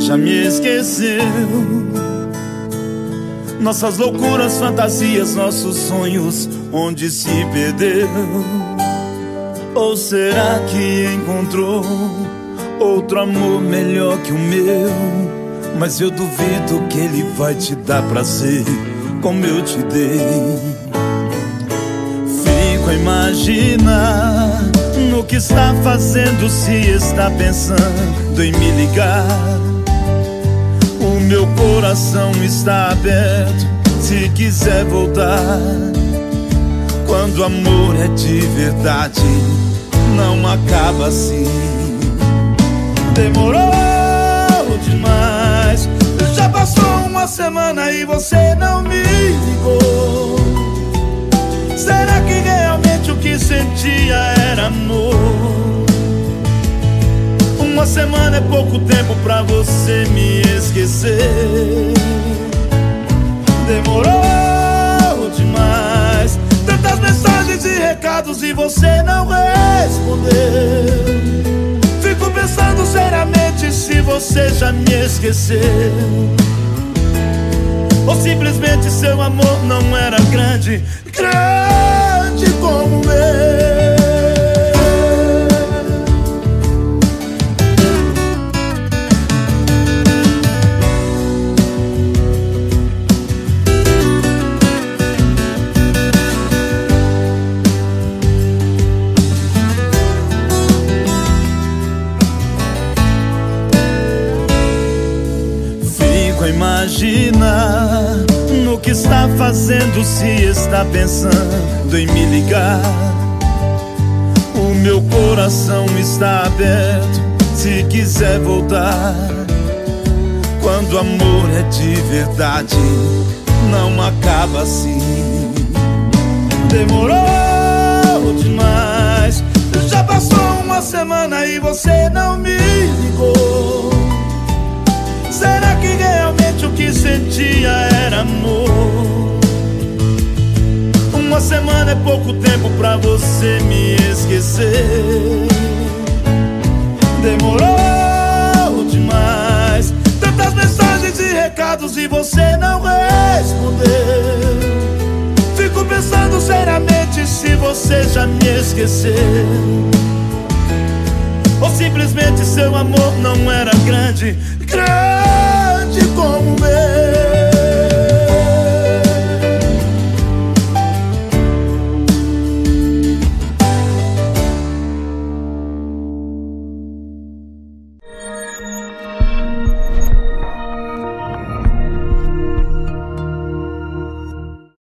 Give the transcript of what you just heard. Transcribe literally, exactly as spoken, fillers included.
já me esqueceu. Nossas loucuras, fantasias, nossos sonhos, onde se perdeu? Ou será que encontrou outro amor melhor que o meu? Mas eu duvido que ele vai te dar prazer como eu te dei. Fico a imaginar no que está fazendo, se está pensando em me ligar. O meu coração está aberto, se quiser voltar. Quando o amor é de verdade, não acaba assim. Demorou demais, já passou uma semana e você não me ligou. Será que realmente o que sentia era amor? Uma semana é pouco tempo pra você me esquecer. Demorou demais, tantas mensagens e recados e você não respondeu. Fico pensando seriamente se você já me esqueceu, ou simplesmente seu amor não era grande, grande como eu. Imaginar no que está fazendo, se está pensando em me ligar. O meu coração está aberto, se quiser voltar. Quando o amor é de verdade, não acaba assim. Demorou demais, já passou uma semana e você não me ligou. Será que realmente o que sentia era amor? Uma semana é pouco tempo pra você me esquecer. Demorou demais, tantas mensagens e recados e você não respondeu. Fico pensando seriamente se você já me esqueceu, ou simplesmente seu amor não era grande, grande como o meu.